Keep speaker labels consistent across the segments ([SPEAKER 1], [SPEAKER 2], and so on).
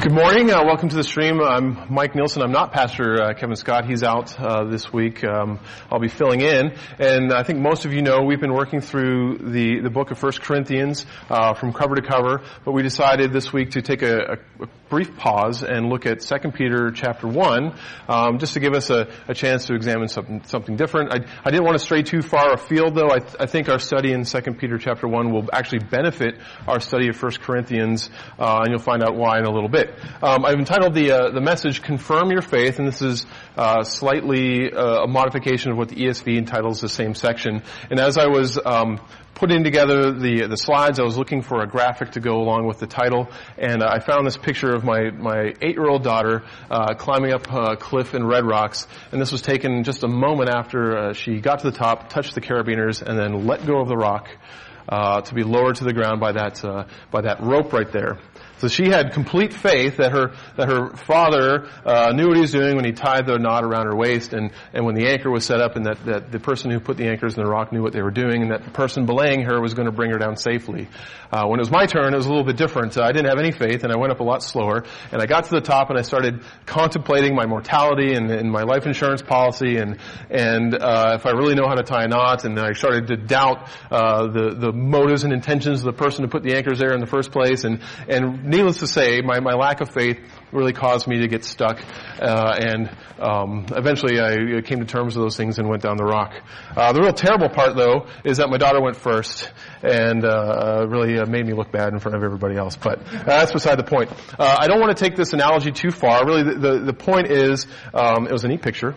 [SPEAKER 1] Good morning. Welcome to the stream. I'm Mike Nielsen. I'm not Pastor Kevin Scott. He's out this week. I'll be filling in. And I think most of you know we've been working through the book of 1 Corinthians from cover to cover. But we decided this week to take a brief pause and look at 2 Peter chapter 1 just to give us a chance to examine something different. I didn't want to stray too far afield, though. I think our study in 2 Peter chapter 1 will actually benefit our study of 1 Corinthians, and you'll find out why in a little bit. I've entitled the message, Confirm Your Faith, and this is slightly a modification of what the ESV entitles the same section. And as I was putting together the slides, I was looking for a graphic to go along with the title, and I found this picture of my 8-year-old daughter climbing up a cliff in Red Rocks, and this was taken just a moment after she got to the top, touched the carabiners, and then let go of the rock to be lowered to the ground by that rope right there. So she had complete faith that her father knew what he was doing when he tied the knot around her waist, and when the anchor was set up, and that the person who put the anchors in the rock knew what they were doing, and that the person belaying her was going to bring her down safely. When it was my turn, it was a little bit different. I didn't have any faith, and I went up a lot slower, and I got to the top, and I started contemplating my mortality and my life insurance policy, and if I really know how to tie a knot, and I started to doubt the motives and intentions of the person who put the anchors there in the first place, and needless to say, my lack of faith really caused me to get stuck, and eventually I came to terms with those things and went down the rock. The real terrible part, though, is that my daughter went first, and really made me look bad in front of everybody else. But that's beside the point. I don't want to take this analogy too far. Really, the point is, it was a neat picture,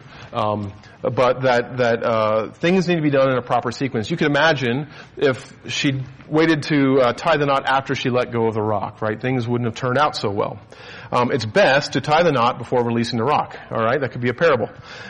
[SPEAKER 1] but that things need to be done in a proper sequence. You can imagine if she waited to tie the knot after she let go of the rock, right? Things wouldn't have turned out so well. It's best to tie the knot before releasing the rock, all right? That could be a parable.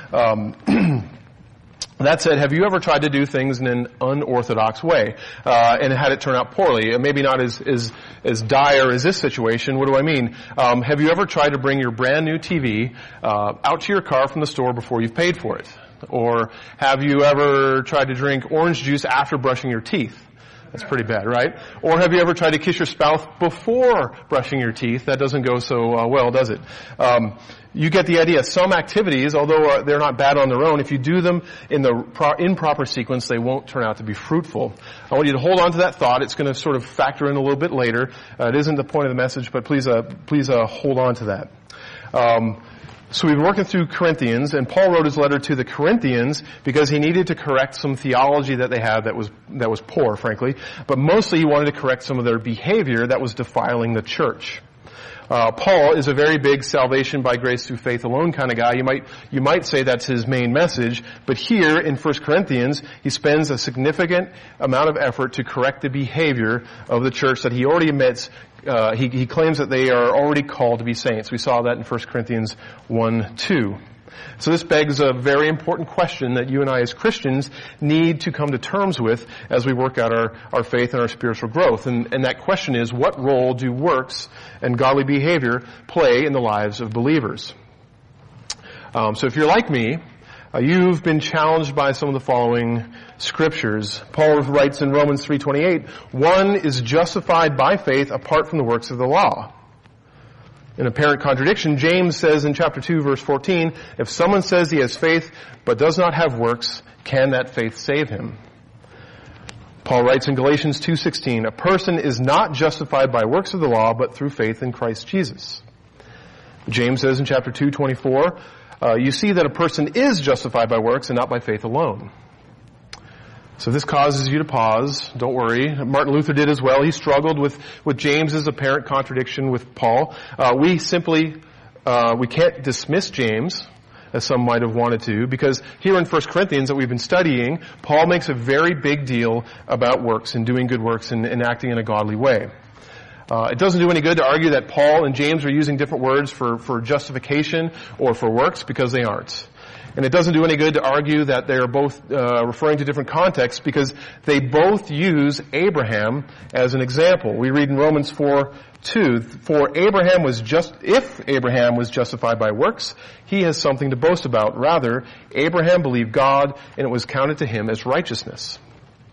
[SPEAKER 1] That said, have you ever tried to do things in an unorthodox way and had it turn out poorly? Maybe not as dire as this situation. What do I mean? Have you ever tried to bring your brand new TV out to your car from the store before you've paid for it? Or have you ever tried to drink orange juice after brushing your teeth? That's pretty bad, right? Or have you ever tried to kiss your spouse before brushing your teeth? That doesn't go so well, does it? You get the idea. Some activities, although they're not bad on their own, if you do them in the improper sequence, they won't turn out to be fruitful. I want you to hold on to that thought. It's going to sort of factor in a little bit later. It isn't the point of the message, but please hold on to that. So we've been working through Corinthians, and Paul wrote his letter to the Corinthians because he needed to correct some theology that they had that was poor, frankly. But mostly he wanted to correct some of their behavior that was defiling the church. Paul is a very big salvation by grace through faith alone kind of guy. You might say that's his main message, but here in 1 Corinthians, he spends a significant amount of effort to correct the behavior of the church that he already admits. He claims that they are already called to be saints. We saw that in 1 Corinthians 1:2. So this begs a very important question that you and I as Christians need to come to terms with as we work out our faith and our spiritual growth. And that question is, what role do works and godly behavior play in the lives of believers? So if you're like me, you've been challenged by some of the following scriptures. Paul writes in Romans 3:28, one is justified by faith apart from the works of the law. In apparent contradiction, James says in chapter 2, verse 14, if someone says he has faith but does not have works, can that faith save him? Paul writes in Galatians 2:16, a person is not justified by works of the law, but through faith in Christ Jesus. James says in chapter 2:24, you see that a person is justified by works and not by faith alone. So this causes you to pause. Don't worry. Martin Luther did as well. He struggled with James's apparent contradiction with Paul. We can't dismiss James, as some might have wanted to, because here in 1 Corinthians that we've been studying, Paul makes a very big deal about works and doing good works and acting in a godly way. It doesn't do any good to argue that Paul and James are using different words for justification or for works, because they aren't. And it doesn't do any good to argue that they are both referring to different contexts, because they both use Abraham as an example. We read in Romans 4:2, if Abraham was justified by works, he has something to boast about. Rather, Abraham believed God, and it was counted to him as righteousness.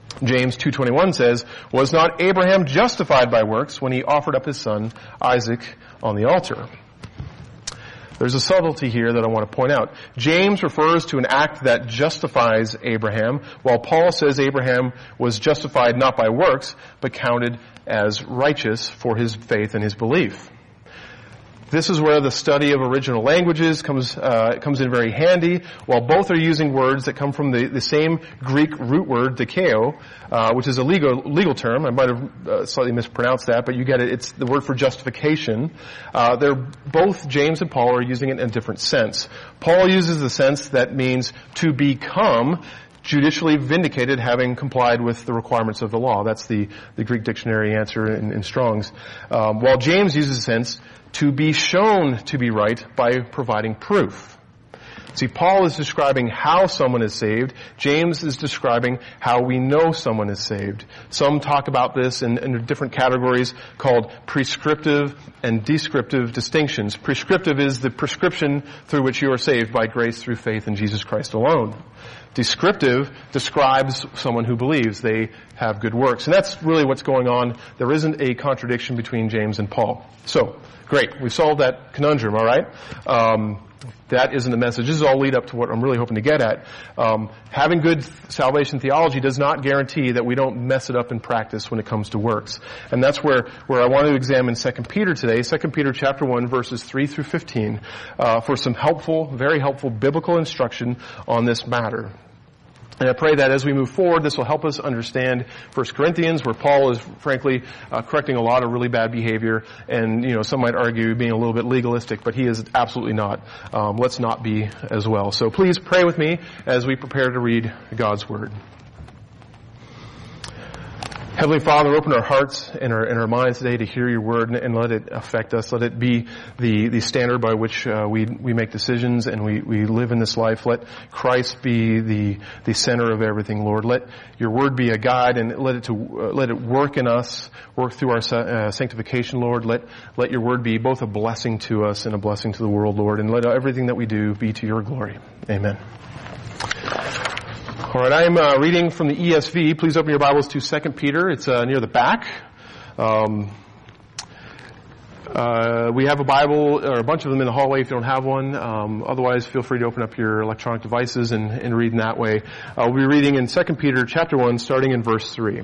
[SPEAKER 1] James 2:21 says, "Was not Abraham justified by works when he offered up his son Isaac on the altar?" There's a subtlety here that I want to point out. James refers to an act that justifies Abraham, while Paul says Abraham was justified not by works, but counted as righteous for his faith and his belief. This is where the study of original languages comes in very handy. While both are using words that come from the same Greek root word, dikeo, which is a legal term. I might have slightly mispronounced that, but you get it. It's the word for justification. They're both, James and Paul, are using it in a different sense. Paul uses the sense that means to become judicially vindicated, having complied with the requirements of the law. That's the Greek dictionary answer in Strong's. While James uses the sense to be shown to be right by providing proof. See, Paul is describing how someone is saved. James is describing how we know someone is saved. Some talk about this in different categories called prescriptive and descriptive distinctions. Prescriptive is the prescription through which you are saved by grace through faith in Jesus Christ alone. Descriptive describes someone who believes they have good works. And that's really what's going on. There isn't a contradiction between James and Paul. So, great. We've solved that conundrum, all right? That isn't the message. This is all lead up to what I'm really hoping to get at. Having good salvation theology does not guarantee that we don't mess it up in practice when it comes to works. And that's where I want to examine 2 Peter today, 2 Peter chapter 1, verses 3 through 15, for some helpful, very helpful biblical instruction on this matter. And I pray that as we move forward, this will help us understand 1 Corinthians, where Paul is, frankly, correcting a lot of really bad behavior. And, some might argue being a little bit legalistic, but he is absolutely not. Let's not be as well. So please pray with me as we prepare to read God's Word. Heavenly Father, open our hearts and our minds today to hear your word and let it affect us. Let it be the standard by which we make decisions and we live in this life. Let Christ be the center of everything, Lord. Let your word be a guide and let it work in us, work through our sanctification, Lord. Let your word be both a blessing to us and a blessing to the world, Lord. And let everything that we do be to your glory. Amen. All right, I am reading from the ESV. Please open your Bibles to 2 Peter. It's near the back. We have a Bible, or a bunch of them in the hallway if you don't have one. Otherwise, feel free to open up your electronic devices and read in that way. We'll be reading in 2 Peter chapter 1, starting in verse 3.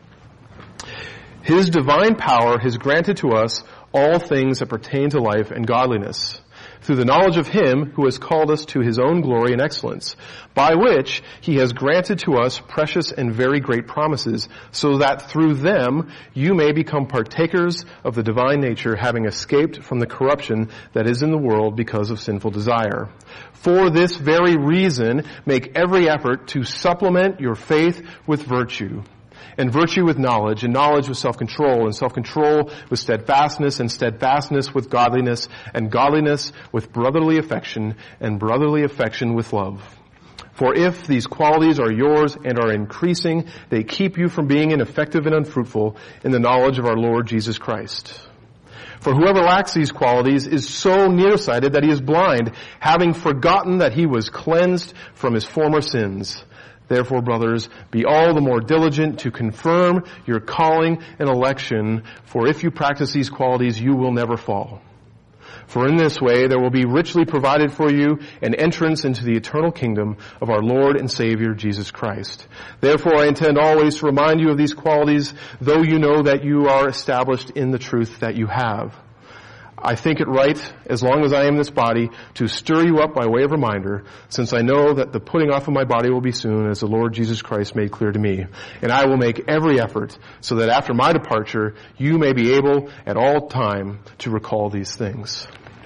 [SPEAKER 1] His divine power has granted to us all things that pertain to life and godliness, through the knowledge of him who has called us to his own glory and excellence, by which he has granted to us precious and very great promises, so that through them you may become partakers of the divine nature, having escaped from the corruption that is in the world because of sinful desire. For this very reason, make every effort to supplement your faith with virtue, and virtue with knowledge, and knowledge with self-control, and self-control with steadfastness, and steadfastness with godliness, and godliness with brotherly affection, and brotherly affection with love. For if these qualities are yours and are increasing, they keep you from being ineffective and unfruitful in the knowledge of our Lord Jesus Christ. For whoever lacks these qualities is so nearsighted that he is blind, having forgotten that he was cleansed from his former sins. Therefore, brothers, be all the more diligent to confirm your calling and election, for if you practice these qualities, you will never fall. For in this way there will be richly provided for you an entrance into the eternal kingdom of our Lord and Savior, Jesus Christ. Therefore, I intend always to remind you of these qualities, though you know that you are established in the truth that you have. I think it right, as long as I am in this body, to stir you up by way of reminder, since I know that the putting off of my body will be soon, as the Lord Jesus Christ made clear to me. And I will make every effort so that after my departure, you may be able at all time to recall these things.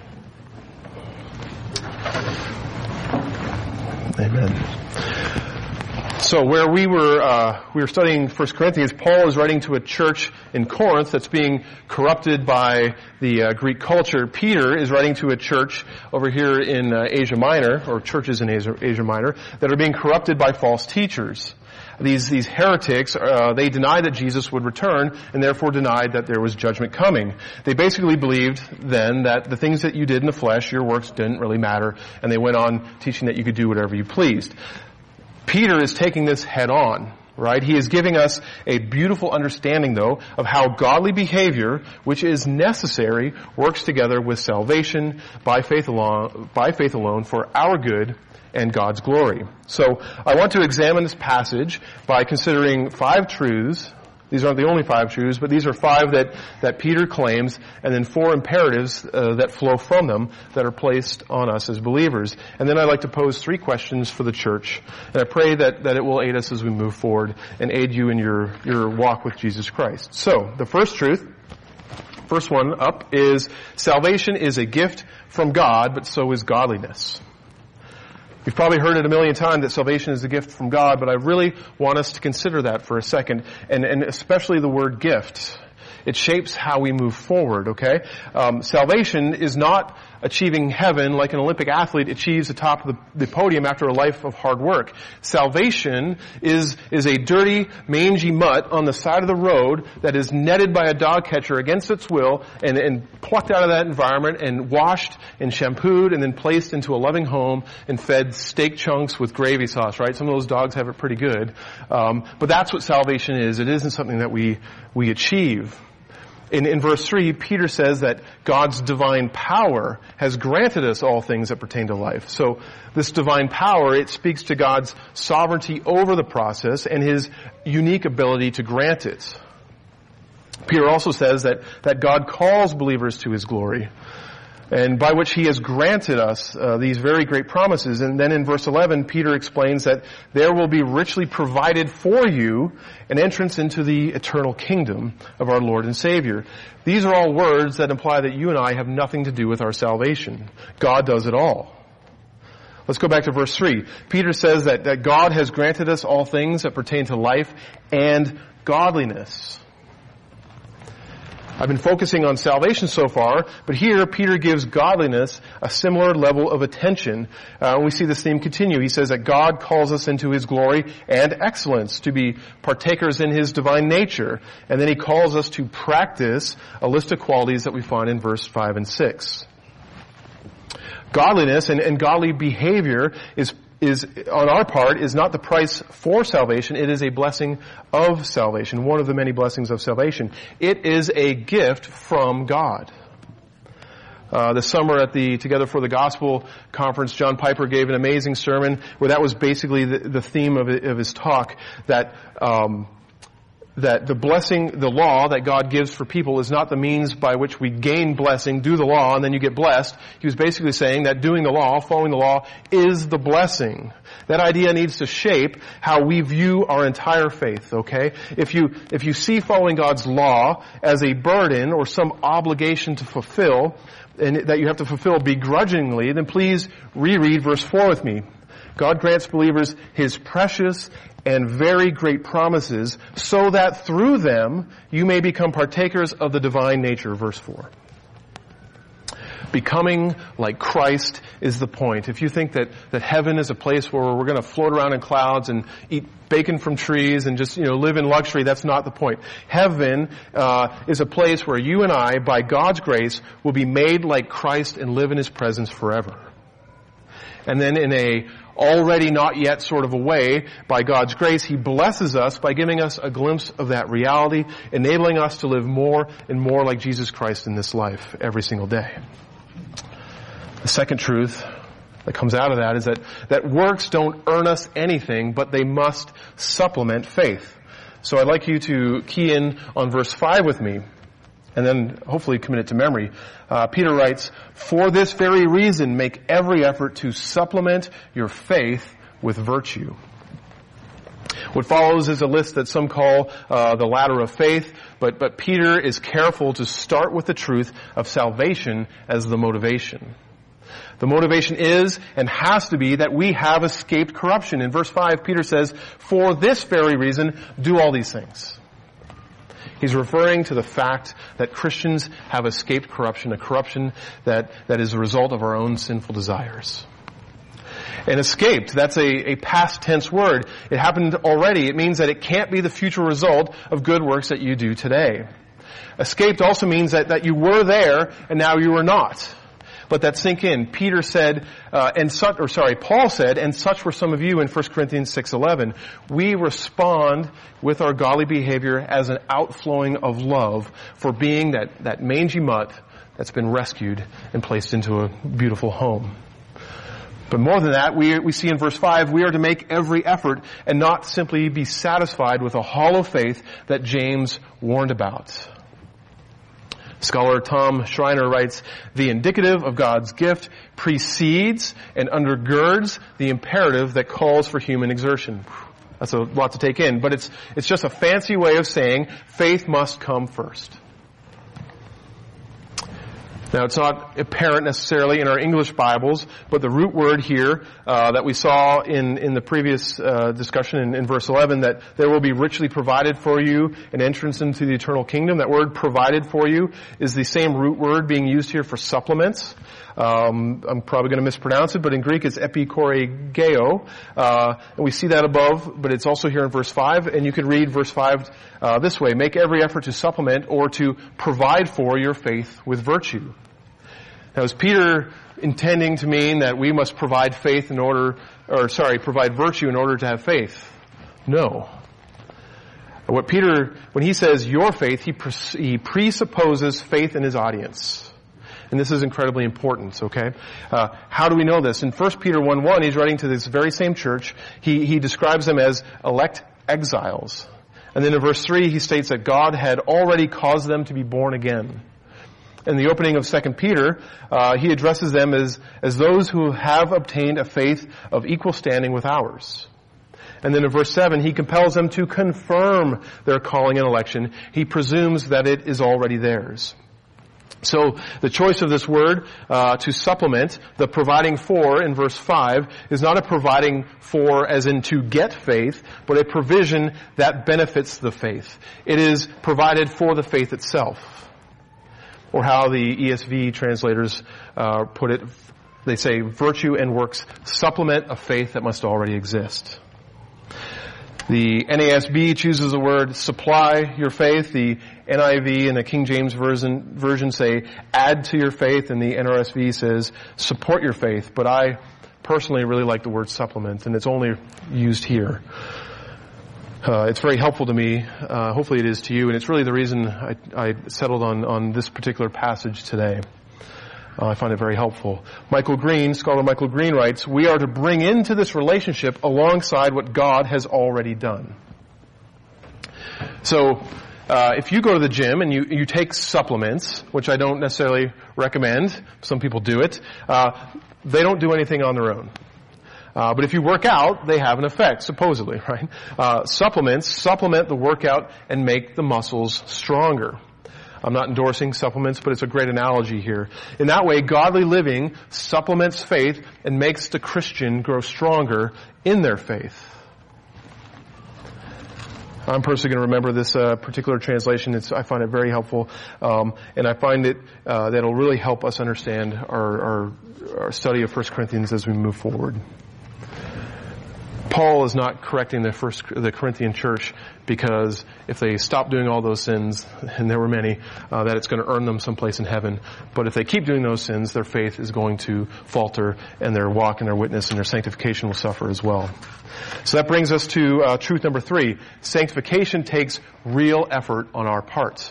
[SPEAKER 1] Amen. So where we were studying 1 Corinthians, Paul is writing to a church in Corinth that's being corrupted by the Greek culture. Peter is writing to a church over here in Asia Minor, or churches in Asia Minor, that are being corrupted by false teachers. These heretics, they denied that Jesus would return, and therefore denied that there was judgment coming. They basically believed then that the things that you did in the flesh, your works didn't really matter, and they went on teaching that you could do whatever you pleased. Peter is taking this head on. right? He is giving us a beautiful understanding, though, of how godly behavior, which is necessary, works together with salvation by faith alone for our good and God's glory. So I want to examine this passage by considering 5 truths. These aren't the only 5 truths, but these are 5 that Peter claims, and then 4 imperatives that flow from them that are placed on us as believers. And then I'd like to pose 3 questions for the church, and I pray that it will aid us as we move forward and aid you in your walk with Jesus Christ. So, the first truth, first one up, is salvation is a gift from God, but so is godliness. You've probably heard it a million times that salvation is a gift from God, but I really want us to consider that for a second, and especially the word gift. It shapes how we move forward, okay? Salvation is not achieving heaven like an Olympic athlete achieves the top of the podium after a life of hard work. Salvation is a dirty, mangy mutt on the side of the road that is netted by a dog catcher against its will and plucked out of that environment and washed and shampooed and then placed into a loving home and fed steak chunks with gravy sauce, right? Some of those dogs have it pretty good. But that's what salvation is. It isn't something that we achieve. In verse 3, Peter says that God's divine power has granted us all things that pertain to life. So this divine power, it speaks to God's sovereignty over the process and His unique ability to grant it. Peter also says that God calls believers to His glory, and by which He has granted us these very great promises. And then in verse 11, Peter explains that there will be richly provided for you an entrance into the eternal kingdom of our Lord and Savior. These are all words that imply that you and I have nothing to do with our salvation. God does it all. Let's go back to verse 3. Peter says that God has granted us all things that pertain to life and godliness. I've been focusing on salvation so far, but here Peter gives godliness a similar level of attention. We see this theme continue. He says that God calls us into His glory and excellence to be partakers in His divine nature. And then He calls us to practice a list of qualities that we find in verse 5 and 6. Godliness and godly behavior is on our part is not the price for salvation. It is a blessing of salvation, one of the many blessings of salvation. It is a gift from God. This summer at the Together for the Gospel conference, John Piper gave an amazing sermon where that was basically the theme of his talk, that the blessing, the law that God gives for people is not the means by which we gain blessing, do the law, and then you get blessed. He was basically saying that doing the law, following the law, is the blessing. That idea needs to shape how we view our entire faith, okay? If you see following God's law as a burden or some obligation to fulfill, and that you have to fulfill begrudgingly, then please reread verse 4 with me. God grants believers His precious and very great promises so that through them you may become partakers of the divine nature, verse 4. Becoming like Christ is the point. If you think that heaven is a place where we're going to float around in clouds and eat bacon from trees and just, live in luxury, that's not the point. Heaven is a place where you and I, by God's grace, will be made like Christ and live in His presence forever. And then in a already not yet sort of a way, by God's grace, He blesses us by giving us a glimpse of that reality, enabling us to live more and more like Jesus Christ in this life every single day. The second truth that comes out of that is that works don't earn us anything, but they must supplement faith. So I'd like you to key in on verse 5 with me, and then hopefully commit it to memory. Peter writes, "For this very reason, make every effort to supplement your faith with virtue." What follows is a list that some call the ladder of faith, but Peter is careful to start with the truth of salvation as the motivation. The motivation is and has to be that we have escaped corruption. In verse 5, Peter says, "For this very reason, do all these things." He's referring to the fact that Christians have escaped corruption, a corruption that is a result of our own sinful desires. And escaped, that's a past tense word. It happened already. It means that it can't be the future result of good works that you do today. Escaped also means that you were there and now you are not. Let that sink in. Paul said, and such were some of you in 1 Corinthians 6:11. We respond with our godly behavior as an outflowing of love for being that mangy mutt that's been rescued and placed into a beautiful home. But more than that, we see in verse 5, we are to make every effort and not simply be satisfied with a hollow faith that James warned about. Scholar Tom Schreiner writes, the indicative of God's gift precedes and undergirds the imperative that calls for human exertion. That's a lot to take in, but it's just a fancy way of saying faith must come first. Now, it's not apparent necessarily in our English Bibles, but the root word here that we saw in the previous discussion in verse 11, that there will be richly provided for you an entrance into the eternal kingdom. That word provided for you is the same root word being used here for supplements. I'm probably going to mispronounce it, but in Greek it's epikorigeo. And we see that above, but it's also here in verse 5. And you could read verse 5 this way: make every effort to supplement or to provide for your faith with virtue. Now, is Peter intending to mean that we must provide virtue in order to have faith? No. What Peter, when he says your faith, he presupposes faith in his audience. And this is incredibly important, okay? How do we know this? In 1 Peter 1:1, he's writing to this very same church. He describes them as elect exiles. And then in verse 3, he states that God had already caused them to be born again. In the opening of 2 Peter, he addresses them as those who have obtained a faith of equal standing with ours. And then in verse 7, he compels them to confirm their calling and election. He presumes that it is already theirs. So the choice of this word to supplement, the providing for in verse 5, is not a providing for as in to get faith, but a provision that benefits the faith. It is provided for the faith itself. Or how the ESV translators put it, they say virtue and works supplement a faith that must already exist. The NASB chooses the word supply your faith. The NIV and the King James version say add to your faith, and the NRSV says support your faith. But I personally really like the word supplement, and it's only used here. It's very helpful to me. Hopefully it is to you, and it's really the reason I settled on this particular passage today. I find it very helpful. Scholar Michael Green writes, we are to bring into this relationship alongside what God has already done. So, if you go to the gym and you take supplements, which I don't necessarily recommend, some people do it, they don't do anything on their own. But if you work out, they have an effect, supposedly, right? Supplements supplement the workout and make the muscles stronger. I'm not endorsing supplements, but it's a great analogy here. In that way, godly living supplements faith and makes the Christian grow stronger in their faith. I'm personally going to remember this particular translation. I find it very helpful, and I find it that it'll really help us understand our study of 1 Corinthians as we move forward. Paul is not correcting the Corinthian church because if they stop doing all those sins, and there were many, that it's going to earn them someplace in heaven. But if they keep doing those sins, their faith is going to falter, and their walk and their witness and their sanctification will suffer as well. So that brings us to truth number 3. Sanctification takes real effort on our part.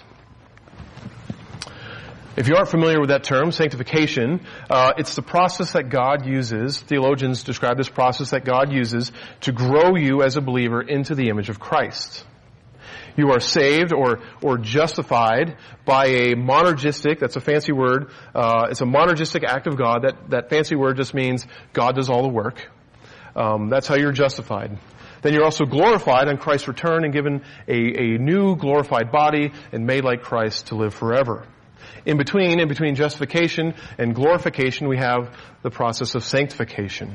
[SPEAKER 1] If you aren't familiar with that term, sanctification, it's the process that God uses, theologians describe this process that God uses to grow you as a believer into the image of Christ. You are saved or justified by a monergistic, that's a fancy word, it's a monergistic act of God. That fancy word just means God does all the work. That's how you're justified. Then you're also glorified on Christ's return and given a new glorified body and made like Christ to live forever. In between justification and glorification, we have the process of sanctification.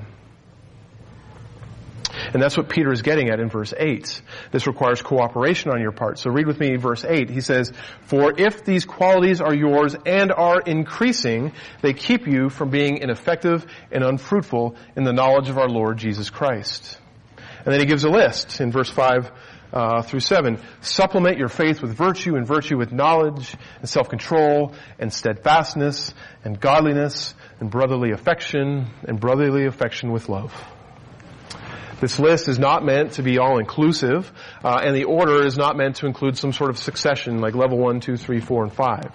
[SPEAKER 1] And that's what Peter is getting at in verse 8. This requires cooperation on your part. So read with me verse 8. He says, for if these qualities are yours and are increasing, they keep you from being ineffective and unfruitful in the knowledge of our Lord Jesus Christ. And then he gives a list in verse 5 through 7. Supplement your faith with virtue, and virtue with knowledge, and self-control, and steadfastness, and godliness, and brotherly affection, and brotherly affection with love. This list is not meant to be all-inclusive, and the order is not meant to include some sort of succession like level 1, 2, 3, 4, and 5.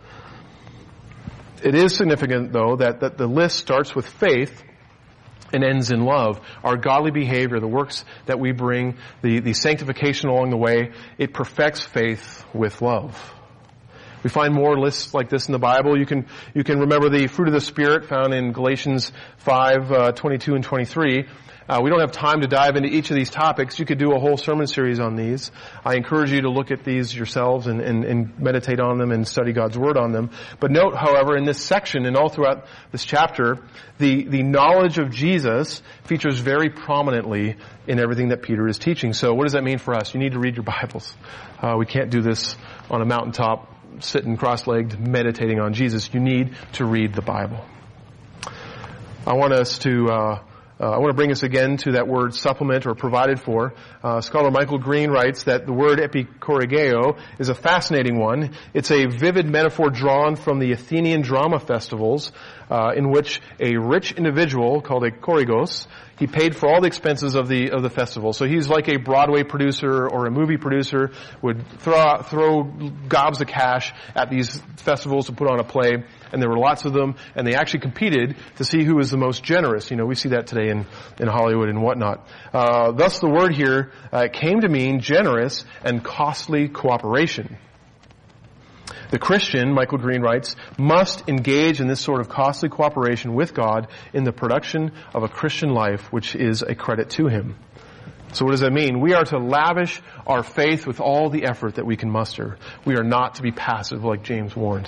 [SPEAKER 1] It is significant, though, that the list starts with faith and ends in love. Our godly behavior, the works that we bring, the sanctification along the way, it perfects faith with love. We find more lists like this in the Bible. You can remember the fruit of the Spirit found in Galatians 5, 22 and 23. We don't have time to dive into each of these topics. You could do a whole sermon series on these. I encourage you to look at these yourselves and meditate on them and study God's Word on them. But note, however, in this section and all throughout this chapter, the knowledge of Jesus features very prominently in everything that Peter is teaching. So what does that mean for us? You need to read your Bibles. We can't do this on a mountaintop, sitting cross-legged, meditating on Jesus. You need to read the Bible. I want to bring us again to that word supplement or provided for. Scholar Michael Green writes that the word epikorigeo is a fascinating one. It's a vivid metaphor drawn from the Athenian drama festivals, in which a rich individual called a korigos, he paid for all the expenses of the festival. So he's like a Broadway producer or a movie producer, would throw gobs of cash at these festivals to put on a play, and there were lots of them, and they actually competed to see who was the most generous. You know, we see that today in Hollywood and whatnot. Thus the word here came to mean generous and costly cooperation. The Christian, Michael Green writes, must engage in this sort of costly cooperation with God in the production of a Christian life, which is a credit to Him. So what does that mean? We are to lavish our faith with all the effort that we can muster. We are not to be passive, like James warned.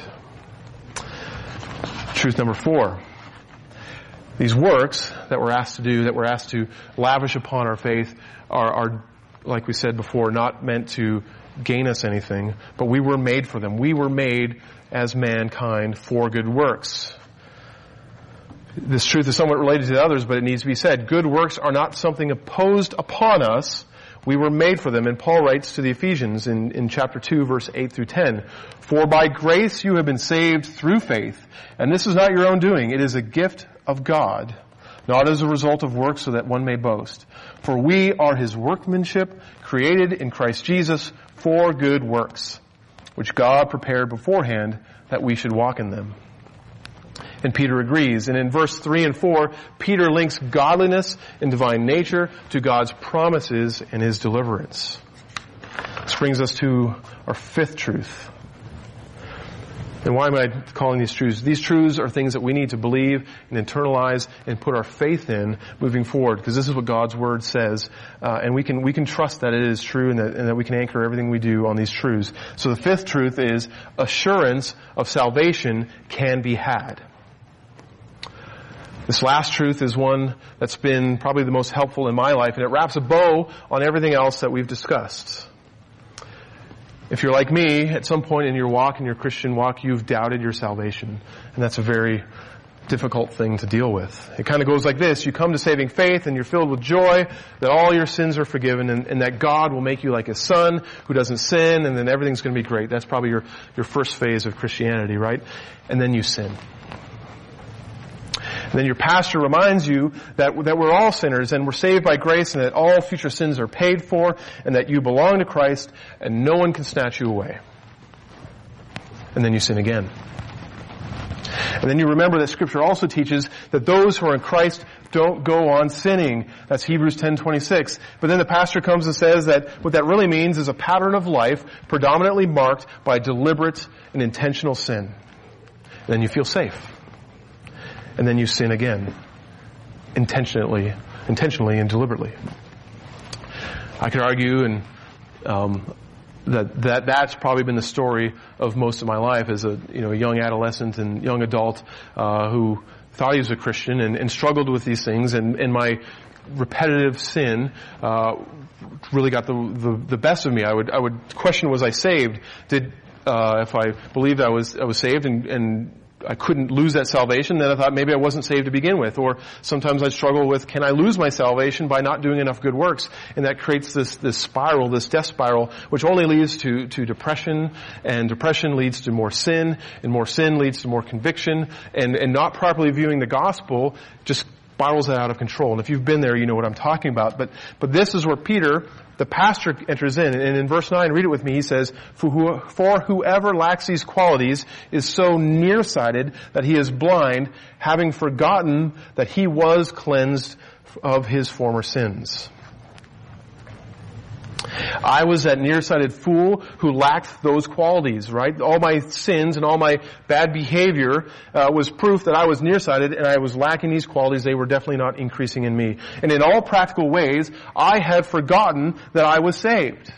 [SPEAKER 1] Truth number 4. These works that we're asked to do, that we're asked to lavish upon our faith, are, like we said before, not meant to gain us anything, but we were made for them. We were made as mankind for good works. This truth is somewhat related to the others, but it needs to be said. Good works are not something imposed upon us. We were made for them. And Paul writes to the Ephesians in chapter 2, verse 8 through 10, "For by grace you have been saved through faith, and this is not your own doing. It is a gift of God, not as a result of works so that one may boast. For we are His workmanship, created in Christ Jesus for good works, which God prepared beforehand that we should walk in them." And Peter agrees. And in verse 3 and 4, Peter links godliness and divine nature to God's promises and His deliverance. This brings us to our 5th truth. And why am I calling these truths? These truths are things that we need to believe and internalize and put our faith in moving forward, because this is what God's Word says. And we can trust that it is true and that we can anchor everything we do on these truths. So the 5th truth is assurance of salvation can be had. This last truth is one that's been probably the most helpful in my life, and it wraps a bow on everything else that we've discussed. If you're like me, at some point in your walk, in your Christian walk, you've doubted your salvation. And that's a very difficult thing to deal with. It kind of goes like this. You come to saving faith and you're filled with joy that all your sins are forgiven and that God will make you like His Son who doesn't sin, and then everything's going to be great. That's probably your first phase of Christianity, right? And then you sin. And then your pastor reminds you that we're all sinners and we're saved by grace and that all future sins are paid for and that you belong to Christ and no one can snatch you away. And then you sin again. And then you remember that Scripture also teaches that those who are in Christ don't go on sinning. That's Hebrews 10:26. But then the pastor comes and says that what that really means is a pattern of life predominantly marked by deliberate and intentional sin. And then you feel safe. And then you sin again, intentionally and deliberately. I could argue that's probably been the story of most of my life as a young adolescent and young adult who thought he was a Christian and struggled with these things, and my repetitive sin really got the best of me. I would question, was I saved? If I believed I was saved and couldn't lose that salvation, then I thought maybe I wasn't saved to begin with. Or sometimes I struggle with, can I lose my salvation by not doing enough good works? And that creates this spiral, this death spiral, which only leads to depression, and depression leads to more sin, and more sin leads to more conviction, and not properly viewing the gospel just spirals that out of control. And if you've been there, you know what I'm talking about. But this is where Peter, the pastor, enters in. And in verse 9, read it with me, he says, For whoever lacks these qualities is so nearsighted that he is blind, having forgotten that he was cleansed of his former sins. I was that nearsighted fool who lacked those qualities, right? All my sins and all my bad behavior was proof that I was nearsighted and I was lacking these qualities. They were definitely not increasing in me. And in all practical ways, I had forgotten that I was saved.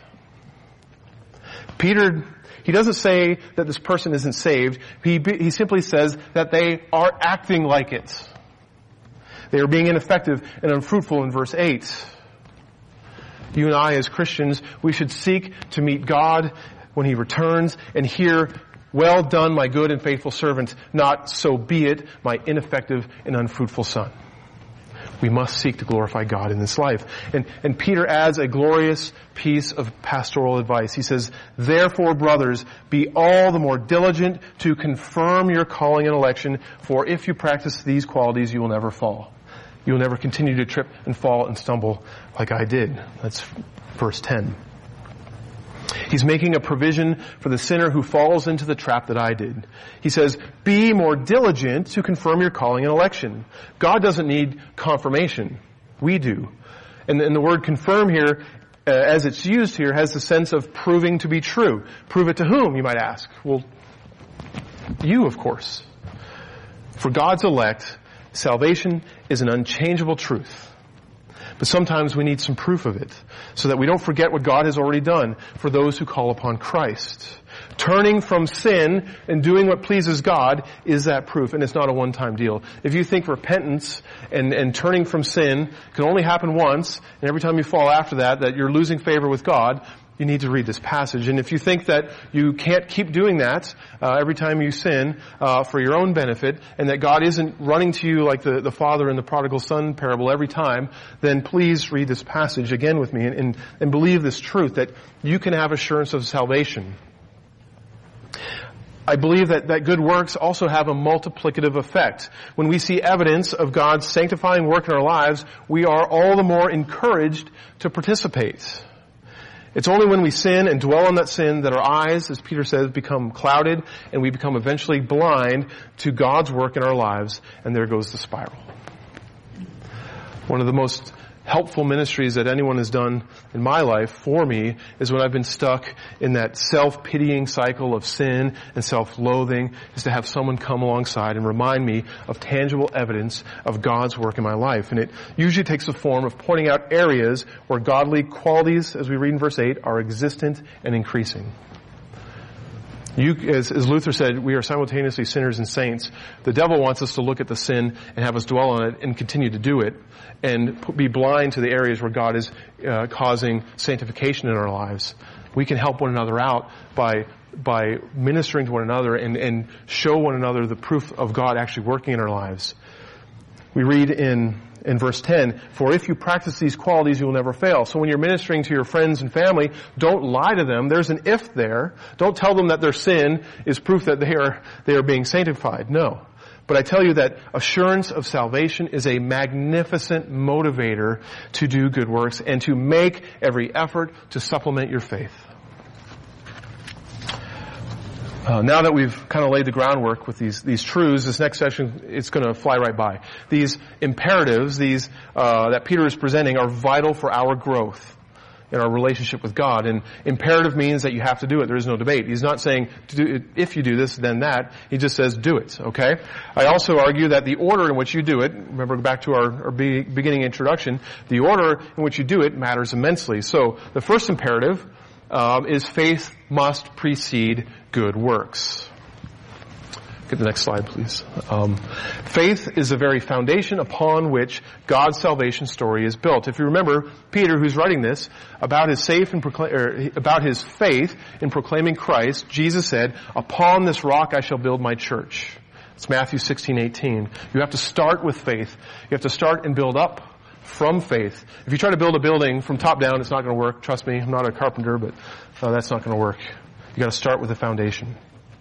[SPEAKER 1] Peter, he doesn't say that this person isn't saved. He simply says that they are acting like it. They are being ineffective and unfruitful in verse 8. You and I as Christians, we should seek to meet God when He returns and hear, well done, my good and faithful servant, not so be it, my ineffective and unfruitful son. We must seek to glorify God in this life. And Peter adds a glorious piece of pastoral advice. He says, therefore, brothers, be all the more diligent to confirm your calling and election, for if you practice these qualities, you will never fall. You will never continue to trip and fall and stumble like I did. That's verse 10. He's making a provision for the sinner who falls into the trap that I did. He says, be more diligent to confirm your calling and election. God doesn't need confirmation. We do. And the word confirm here, as it's used here, has the sense of proving to be true. Prove it to whom, you might ask? Well, you, of course. For God's elect, salvation is an unchangeable truth. But sometimes we need some proof of it so that we don't forget what God has already done for those who call upon Christ. Turning from sin and doing what pleases God is that proof, and it's not a one-time deal. If you think repentance and turning from sin can only happen once, and every time you fall after that you're losing favor with God, you need to read this passage. And if you think that you can't keep doing that every time you sin for your own benefit, and that God isn't running to you like the father in the prodigal son parable every time, then please read this passage again with me and believe this truth, that you can have assurance of salvation. I believe that good works also have a multiplicative effect. When we see evidence of God's sanctifying work in our lives, we are all the more encouraged to participate. It's only when we sin and dwell on that sin that our eyes, as Peter says, become clouded and we become eventually blind to God's work in our lives, and there goes the spiral. One of the most helpful ministries that anyone has done in my life for me is when I've been stuck in that self-pitying cycle of sin and self-loathing, is to have someone come alongside and remind me of tangible evidence of God's work in my life. And it usually takes the form of pointing out areas where godly qualities, as we read in verse 8, are existent and increasing. As Luther said, we are simultaneously sinners and saints. The devil wants us to look at the sin and have us dwell on it and continue to do it, and be blind to the areas where God is causing sanctification in our lives. We can help one another out by ministering to one another and show one another the proof of God actually working in our lives. We read in verse 10, for if you practice these qualities, you will never fail. So when you're ministering to your friends and family, don't lie to them. There's an if there. Don't tell them that their sin is proof that they are being sanctified. No. But I tell you that assurance of salvation is a magnificent motivator to do good works and to make every effort to supplement your faith. Now that we've kind of laid the groundwork with these truths, this next session, it's going to fly right by. These imperatives, that Peter is presenting, are vital for our growth in our relationship with God. And imperative means that you have to do it. There is no debate. He's not saying, if you do this, then that. He just says, do it, okay? I also argue that the order in which you do it, remember back to our beginning introduction, the order in which you do it matters immensely. So the first imperative is faith must precede good works. Get the next slide, please. Faith is the very foundation upon which God's salvation story is built. If you remember, Peter, who's writing this, about his faith in proclaiming Christ, Jesus said, upon this rock I shall build my church. It's Matthew 16:18. You have to start with faith. You have to start and build up from faith. If you try to build a building from top down, it's not going to work. Trust me, I'm not a carpenter, but that's not going to work. You got to start with the foundation.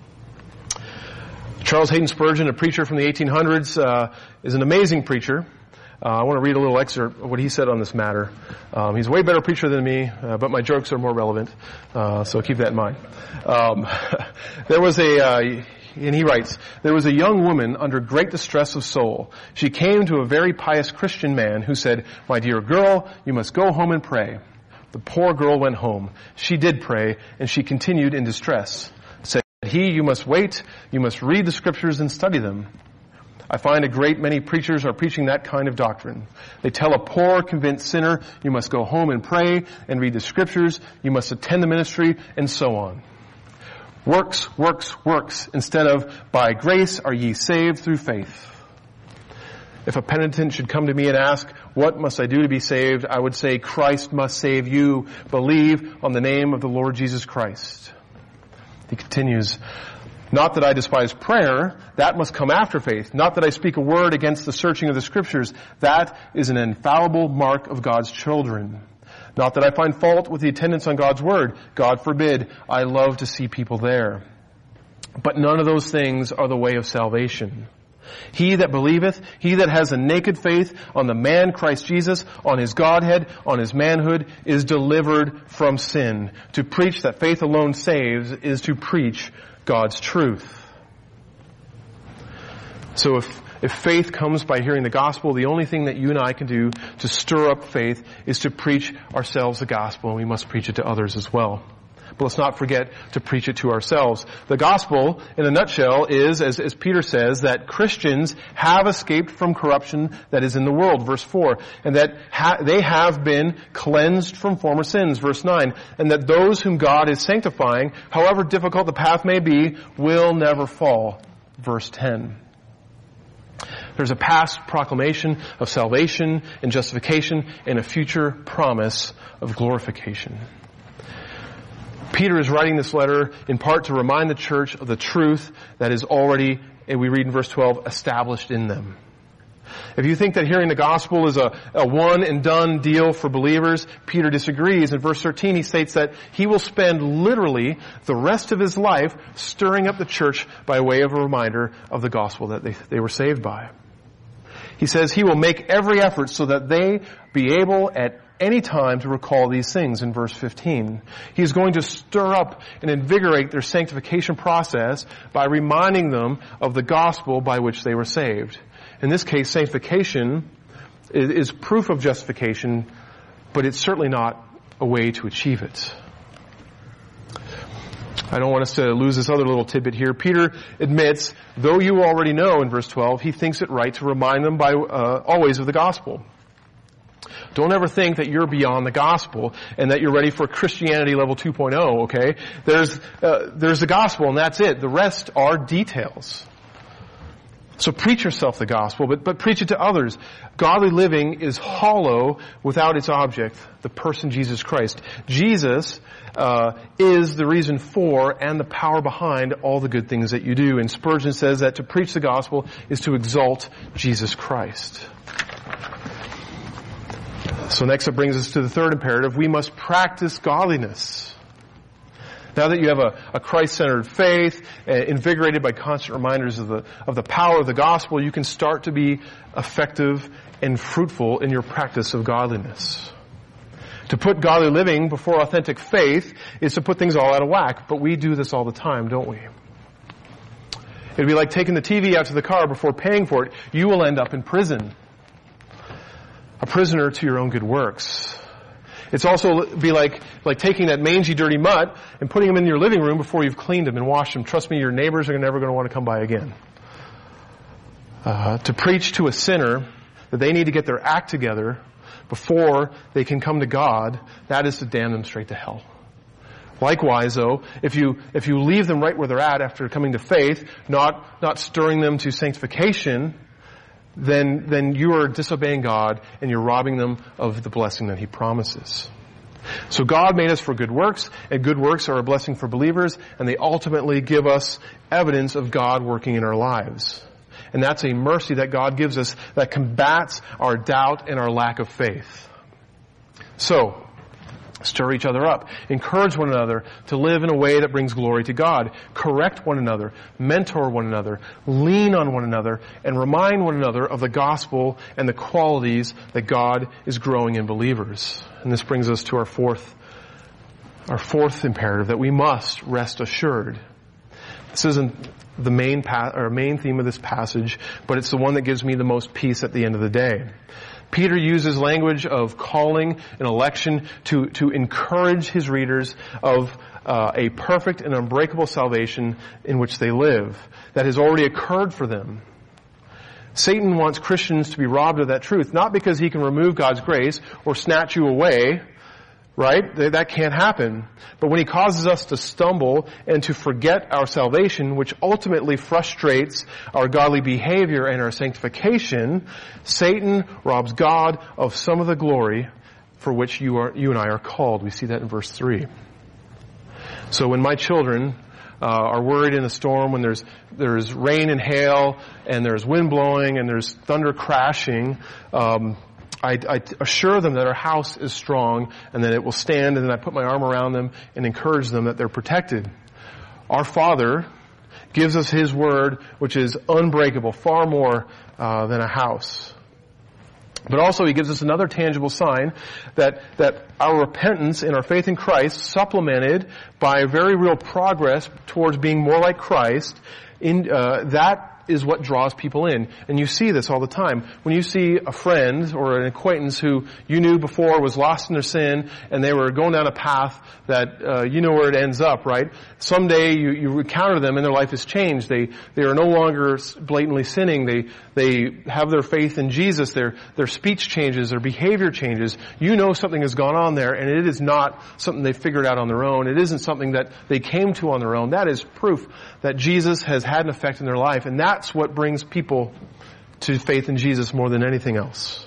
[SPEAKER 1] Charles Hayden Spurgeon, a preacher from the 1800s, is an amazing preacher. I want to read a little excerpt of what he said on this matter. He's a way better preacher than me, but my jokes are more relevant, so keep that in mind. And he writes, there was a young woman under great distress of soul. She came to a very pious Christian man who said, my dear girl, you must go home and pray. The poor girl went home. She did pray, and she continued in distress. Said he, you must wait, you must read the scriptures and study them. I find a great many preachers are preaching that kind of doctrine. They tell a poor, convinced sinner, you must go home and pray and read the scriptures, you must attend the ministry, and so on. Works, works, works, instead of, by grace are ye saved through faith. If a penitent should come to me and ask, what must I do to be saved? I would say, Christ must save you. Believe on the name of the Lord Jesus Christ. He continues, not that I despise prayer, that must come after faith. Not that I speak a word against the searching of the scriptures, that is an infallible mark of God's children. Not that I find fault with the attendance on God's word. God forbid. I love to see people there. But none of those things are the way of salvation. He that believeth, he that has a naked faith on the man Christ Jesus, on his Godhead, on his manhood, is delivered from sin. To preach that faith alone saves is to preach God's truth. So if faith comes by hearing the gospel, the only thing that you and I can do to stir up faith is to preach ourselves the gospel, and we must preach it to others as well. But let's not forget to preach it to ourselves. The gospel, in a nutshell, is, as Peter says, that Christians have escaped from corruption that is in the world, verse 4, and that they have been cleansed from former sins, verse 9, and that those whom God is sanctifying, however difficult the path may be, will never fall, verse 10. There's a past proclamation of salvation and justification and a future promise of glorification. Peter is writing this letter in part to remind the church of the truth that is already, and we read in verse 12, established in them. If you think that hearing the gospel is a one and done deal for believers, Peter disagrees. In verse 13 he states that he will spend literally the rest of his life stirring up the church by way of a reminder of the gospel that they were saved by. He says he will make every effort so that they be able at any time to recall these things in verse 15. He is going to stir up and invigorate their sanctification process by reminding them of the gospel by which they were saved. In this case, sanctification is proof of justification, but it's certainly not a way to achieve it. I don't want us to lose this other little tidbit here. Peter admits, though you already know in verse 12, he thinks it right to remind them always of the gospel. Don't ever think that you're beyond the gospel and that you're ready for Christianity level 2.0, okay? There's the gospel and that's it. The rest are details. So preach yourself the gospel, but preach it to others. Godly living is hollow without its object, the person Jesus Christ. Jesus is the reason for and the power behind all the good things that you do. And Spurgeon says that to preach the gospel is to exalt Jesus Christ. So next it brings us to the third imperative. We must practice godliness. Now that you have a Christ-centered faith, invigorated by constant reminders of the power of the gospel, you can start to be effective and fruitful in your practice of godliness. To put godly living before authentic faith is to put things all out of whack, but we do this all the time, don't we? It'd be like taking the TV out to the car before paying for it. You will end up in prison. A prisoner to your own good works. It's also be like taking that mangy, dirty mutt and putting him in your living room before you've cleaned him and washed him. Trust me, your neighbors are never going to want to come by again. To preach to a sinner that they need to get their act together before they can come to God, that is to damn them straight to hell. Likewise, though, if you leave them right where they're at after coming to faith, not stirring them to sanctification, then you are disobeying God and you're robbing them of the blessing that He promises. So God made us for good works, and good works are a blessing for believers, and they ultimately give us evidence of God working in our lives. And that's a mercy that God gives us that combats our doubt and our lack of faith. So, stir each other up. Encourage one another to live in a way that brings glory to God. Correct one another. Mentor one another. Lean on one another. And remind one another of the gospel and the qualities that God is growing in believers. And this brings us to our fourth imperative, that we must rest assured. This isn't the main theme of this passage, but it's the one that gives me the most peace at the end of the day. Peter uses language of calling and election to encourage his readers of a perfect and unbreakable salvation in which they live, that has already occurred for them. Satan wants Christians to be robbed of that truth, not because he can remove God's grace or snatch you away, right? That can't happen. But when he causes us to stumble and to forget our salvation, which ultimately frustrates our godly behavior and our sanctification, Satan robs God of some of the glory for which you and I are called. We see that in verse 3. So when my children are worried in a storm, when there's rain and hail, and there's wind blowing, and there's thunder crashing, I assure them that our house is strong and that it will stand, and then I put my arm around them and encourage them that they're protected. Our Father gives us His Word, which is unbreakable, far more than a house. But also He gives us another tangible sign that our repentance and our faith in Christ, supplemented by very real progress towards being more like Christ, that is what draws people in. And you see this all the time. When you see a friend or an acquaintance who you knew before was lost in their sin and they were going down a path that you know where it ends up, right? Someday you encounter them and their life has changed. They are no longer blatantly sinning. They have their faith in Jesus. Their speech changes, their behavior changes. You know something has gone on there, and it is not something they figured out on their own. It isn't something that they came to on their own. That is proof that Jesus has had an effect in their life, and that's what brings people to faith in Jesus more than anything else.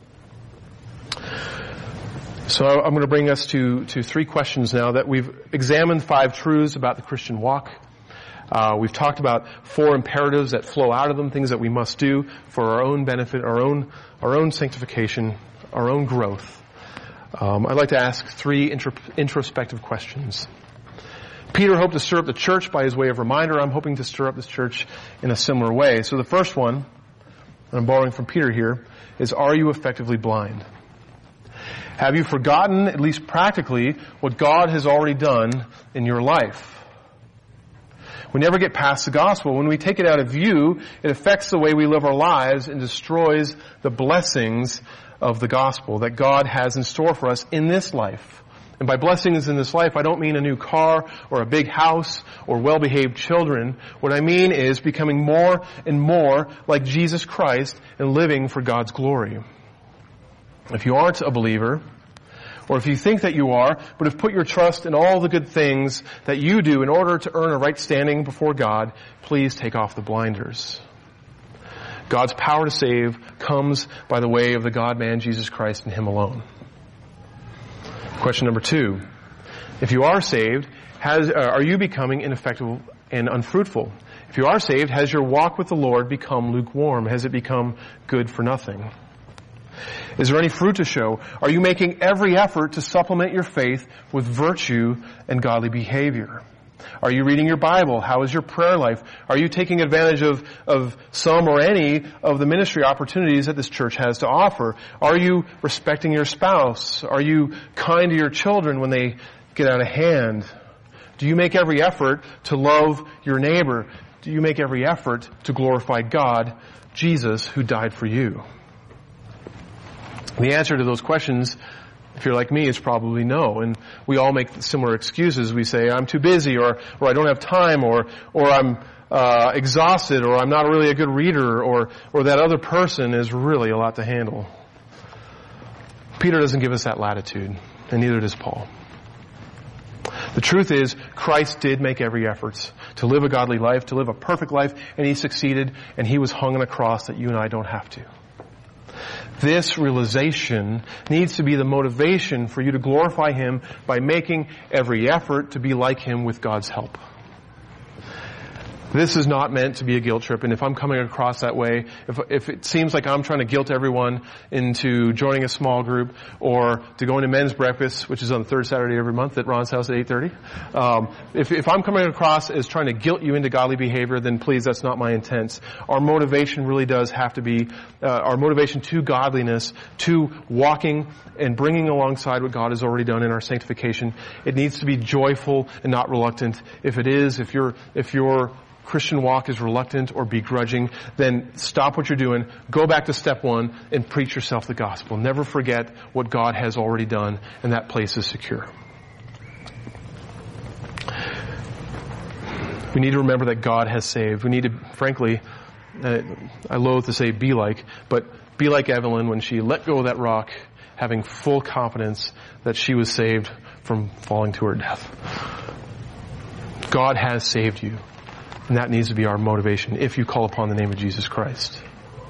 [SPEAKER 1] So I'm going to bring us to three questions now. That we've examined 5 truths about the Christian walk. We've talked about 4 imperatives that flow out of them, things that we must do for our own benefit, our own sanctification, our own growth. I'd like to ask 3 introspective questions. Peter hoped to stir up the church by his way of reminder. I'm hoping to stir up this church in a similar way. So the first one, and I'm borrowing from Peter here, is, are you effectively blind? Have you forgotten, at least practically, what God has already done in your life? We never get past the gospel. When we take it out of view, it affects the way we live our lives and destroys the blessings of the gospel that God has in store for us in this life. And by blessings in this life, I don't mean a new car or a big house or well-behaved children. What I mean is becoming more and more like Jesus Christ and living for God's glory. If you aren't a believer, or if you think that you are, but have put your trust in all the good things that you do in order to earn a right standing before God, please take off the blinders. God's power to save comes by the way of the God-man Jesus Christ and Him alone. Question number 2. If you are saved, are you becoming ineffective and unfruitful? If you are saved, has your walk with the Lord become lukewarm? Has it become good for nothing? Is there any fruit to show? Are you making every effort to supplement your faith with virtue and godly behavior? Are you reading your Bible? How is your prayer life? Are you taking advantage of some or any of the ministry opportunities that this church has to offer? Are you respecting your spouse? Are you kind to your children when they get out of hand? Do you make every effort to love your neighbor? Do you make every effort to glorify God, Jesus, who died for you? The answer to those questions, if you're like me, is probably no. And we all make similar excuses. We say, I'm too busy, or I don't have time, or I'm exhausted, or I'm not really a good reader, or that other person is really a lot to handle. Peter doesn't give us that latitude, and neither does Paul. The truth is, Christ did make every effort to live a godly life, to live a perfect life, and He succeeded, and He was hung on a cross that you and I don't have to. This realization needs to be the motivation for you to glorify Him by making every effort to be like Him with God's help. This is not meant to be a guilt trip, and if I'm coming across that way, if it seems like I'm trying to guilt everyone into joining a small group or to going to men's breakfast, which is on the third Saturday every month at Ron's house at 8:30, if I'm coming across as trying to guilt you into godly behavior, then please, that's not my intent. Our motivation really does have to be our motivation to godliness, to walking and bringing alongside what God has already done in our sanctification. It needs to be joyful and not reluctant. If your Christian walk is reluctant or begrudging, then stop what you're doing, go back to step one, and preach yourself the gospel. Never forget what God has already done, and that place is secure. We need to remember that God has saved. We need to, frankly, I loathe to say be like, but be like Evelyn when she let go of that rock, having full confidence that she was saved from falling to her death. God has saved you. And that needs to be our motivation if you call upon the name of Jesus Christ.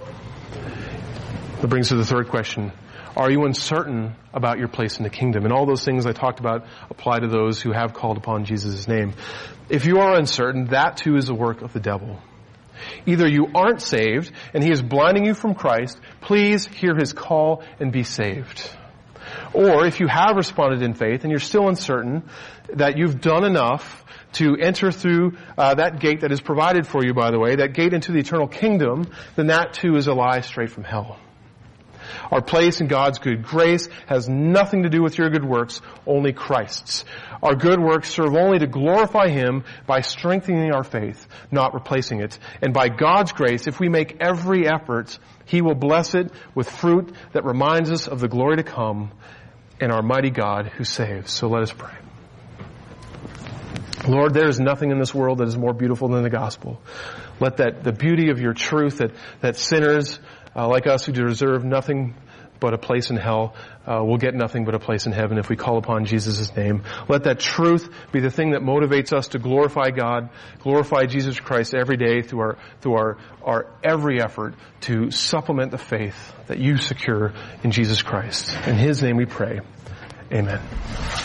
[SPEAKER 1] That brings us to the third question. Are you uncertain about your place in the kingdom? And all those things I talked about apply to those who have called upon Jesus' name. If you are uncertain, that too is the work of the devil. Either you aren't saved and he is blinding you from Christ, please hear his call and be saved. Or if you have responded in faith and you're still uncertain that you've done enough to enter through that gate that is provided for you, by the way, that gate into the eternal kingdom, then that too is a lie straight from hell. Our place in God's good grace has nothing to do with your good works, only Christ's. Our good works serve only to glorify Him by strengthening our faith, not replacing it. And by God's grace, if we make every effort, He will bless it with fruit that reminds us of the glory to come and our mighty God who saves. So let us pray. Lord, there is nothing in this world that is more beautiful than the gospel. Let the beauty of your truth that sinners like us who deserve nothing but a place in hell will get nothing but a place in heaven if we call upon Jesus' name. Let that truth be the thing that motivates us to glorify God, glorify Jesus Christ every day through our every effort to supplement the faith that you secure in Jesus Christ. In His name we pray. Amen.